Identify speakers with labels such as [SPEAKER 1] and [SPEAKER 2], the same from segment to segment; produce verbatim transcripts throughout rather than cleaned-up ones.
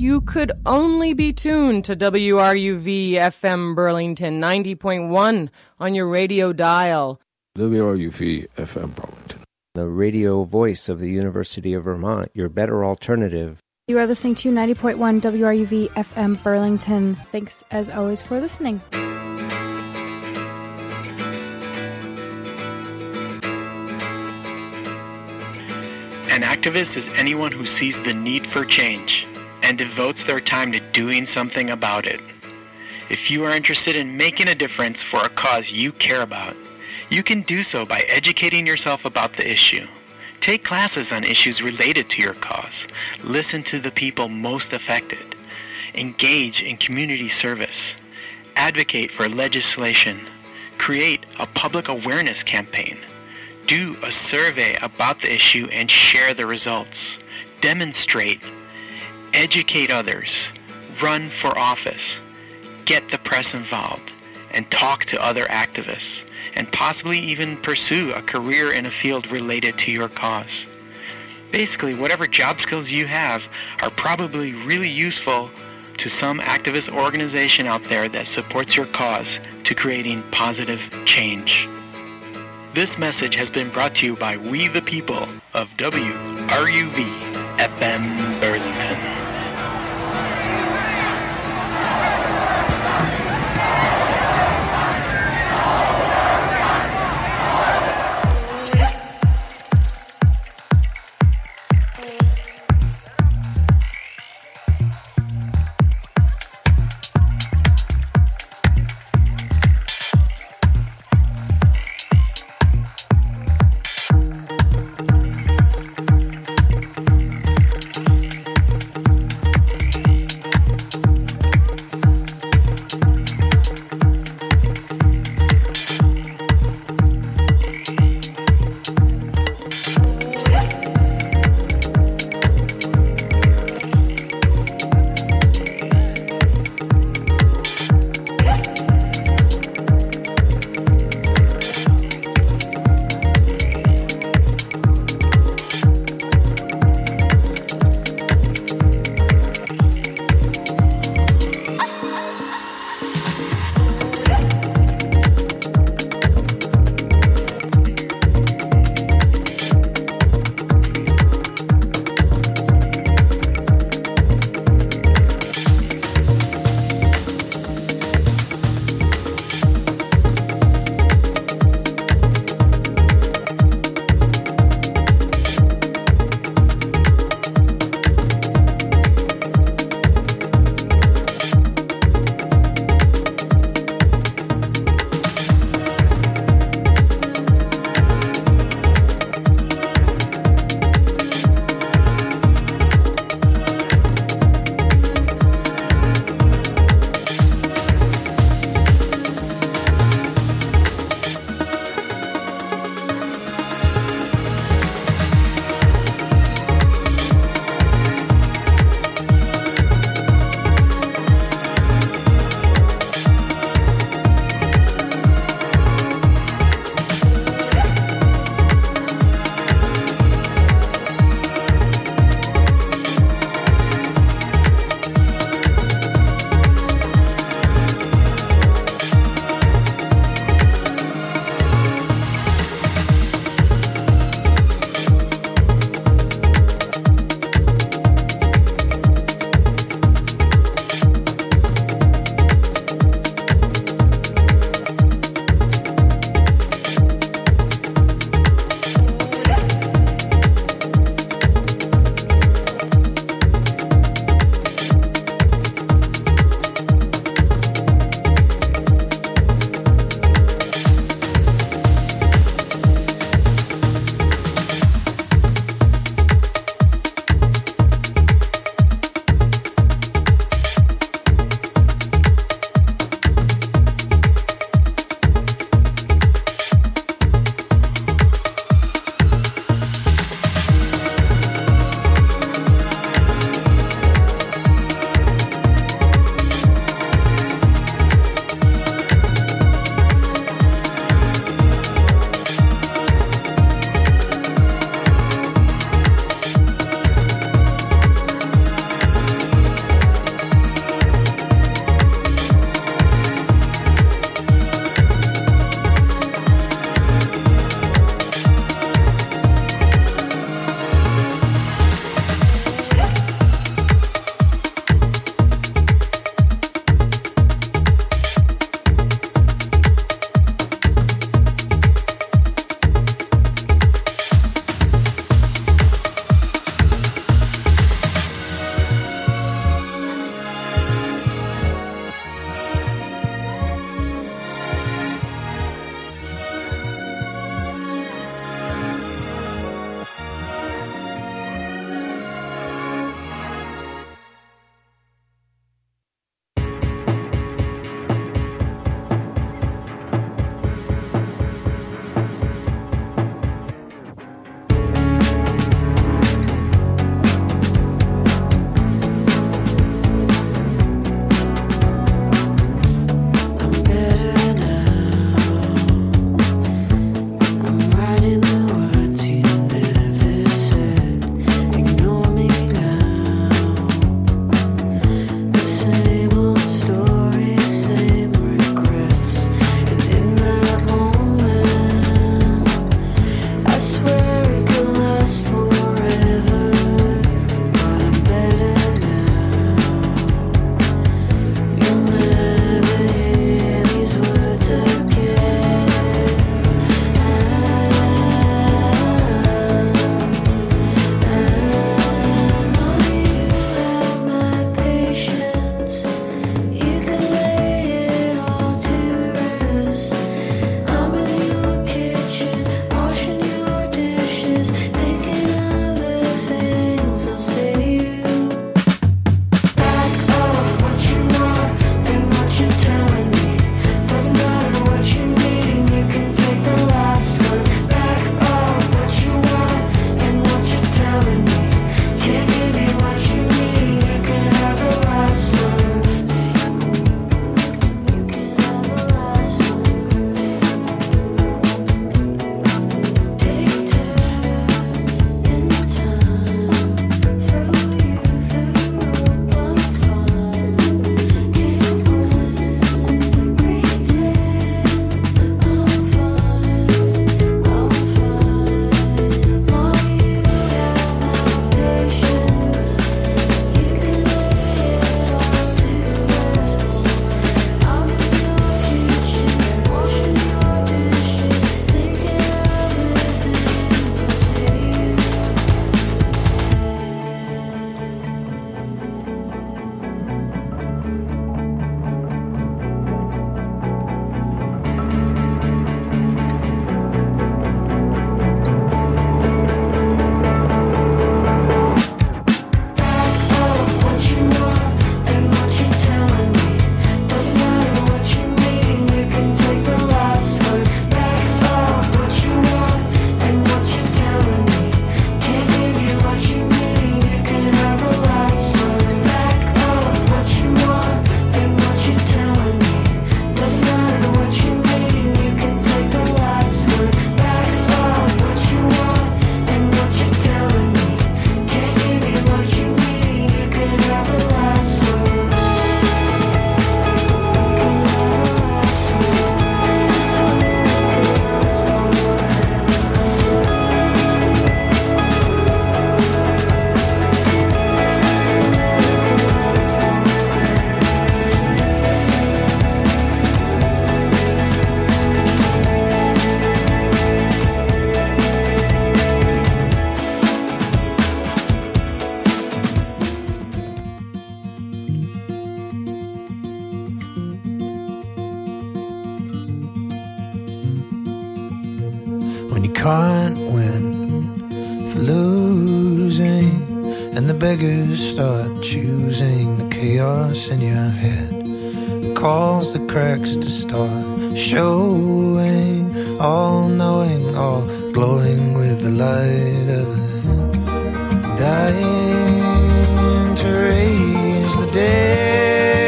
[SPEAKER 1] you could only be tuned to W R U V F M Burlington ninety point one on your radio dial.
[SPEAKER 2] W R U V F M Burlington,
[SPEAKER 3] the radio voice of the University of Vermont, your better alternative.
[SPEAKER 4] You are listening to ninety point one W R U V F M Burlington. Thanks, as always, for listening.
[SPEAKER 5] An activist is anyone who sees the need for change and devotes their time to doing something about it. If you are interested in making a difference for a cause you care about, you can do so by educating yourself about the issue. Take classes on issues related to your cause. Listen to the people most affected. Engage in community service. Advocate for legislation. Create a public awareness campaign. Do a survey about the issue and share the results. Demonstrate. Educate others. Run for office. Get the press involved. And talk to other activists. And possibly even pursue a career in a field related to your cause. Basically, whatever job skills you have are probably really useful to some activist organization out there that supports your cause to creating positive change. This message has been brought to you by We the People of W R U V F M Burlington.
[SPEAKER 6] can't win for losing, and the beggars start choosing the chaos in your head. Calls the cracks to start showing, all knowing, all glowing with the light of the dying to raise the dead.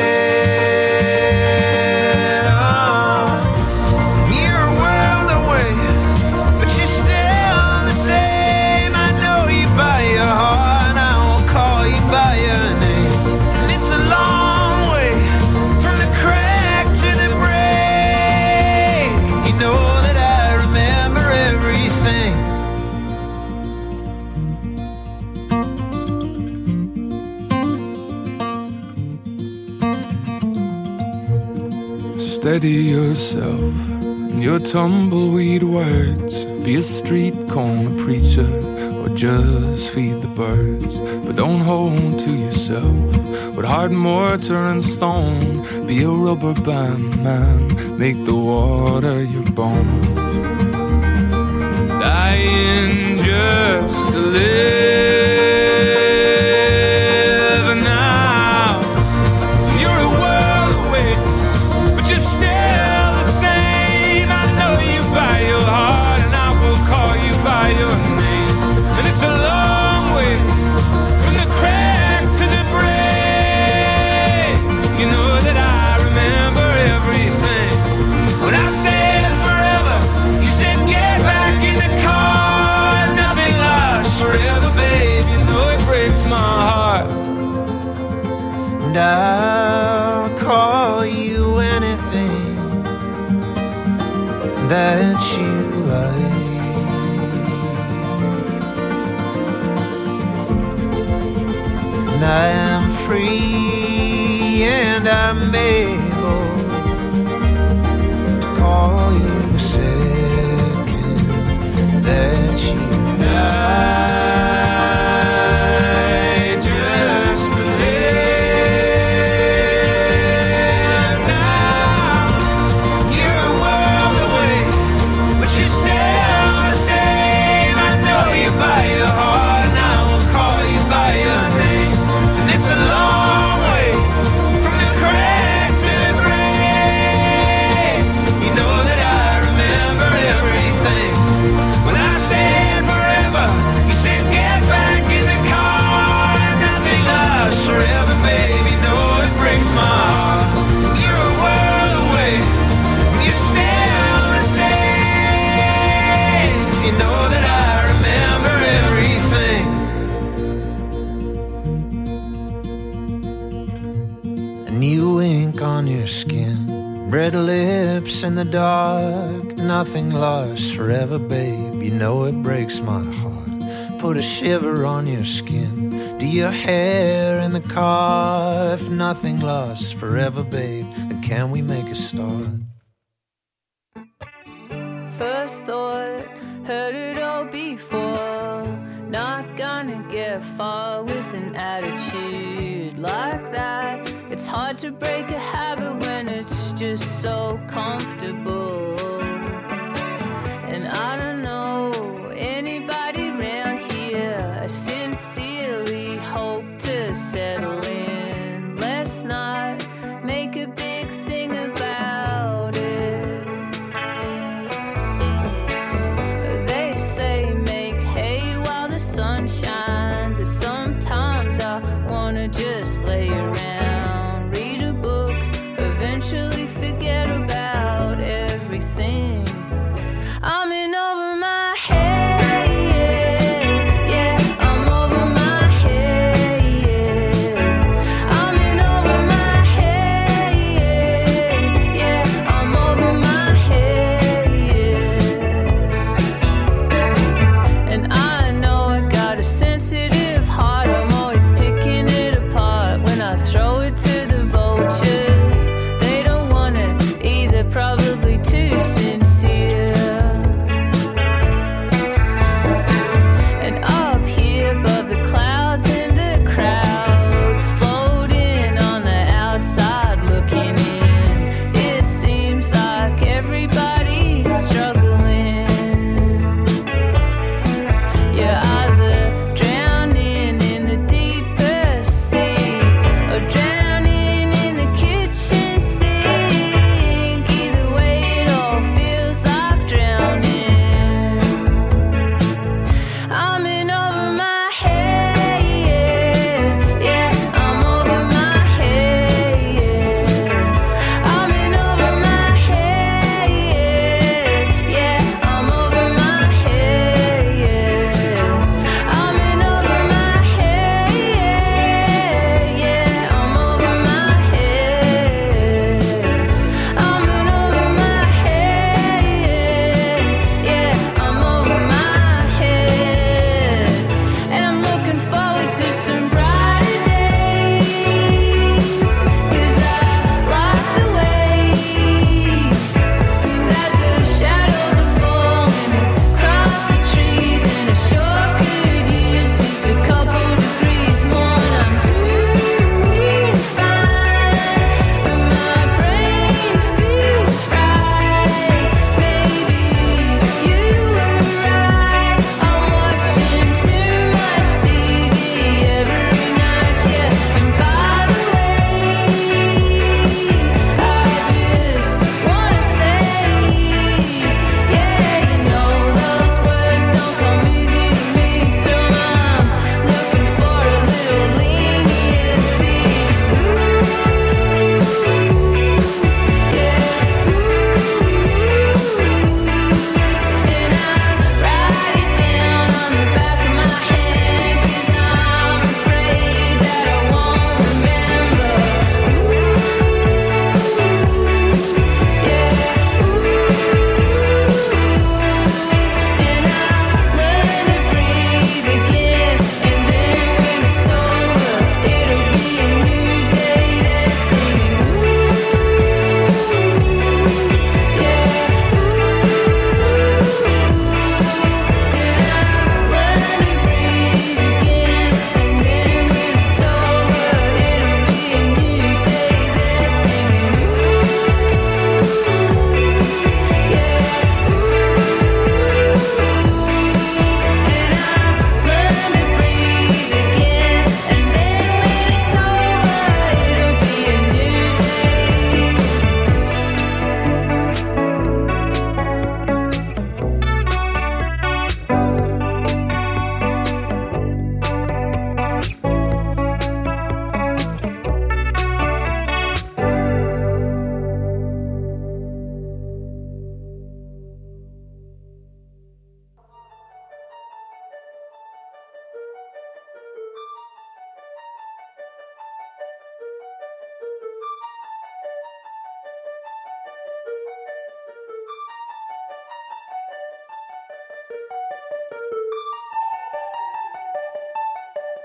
[SPEAKER 2] Steady yourself in your tumbleweed words. Be a street corner preacher or just feed the birds. But don't hold to yourself with hard mortar and stone. Be a rubber band man, make the water your bones. Dying just to live. I'll call you anything that you like, and I am free and I'm able to call you the second that you die. Red lips in the dark, nothing lasts forever, babe. You know it breaks my heart. Put a shiver on your skin. Do your hair in the car. If nothing lasts forever, babe, then can we make a start?
[SPEAKER 7] First thought, heard it all before. Not gonna get far with an attitude like that. It's hard to break a habit when it's just so comfortable. And I don't know anybody around here I sincerely hope to settle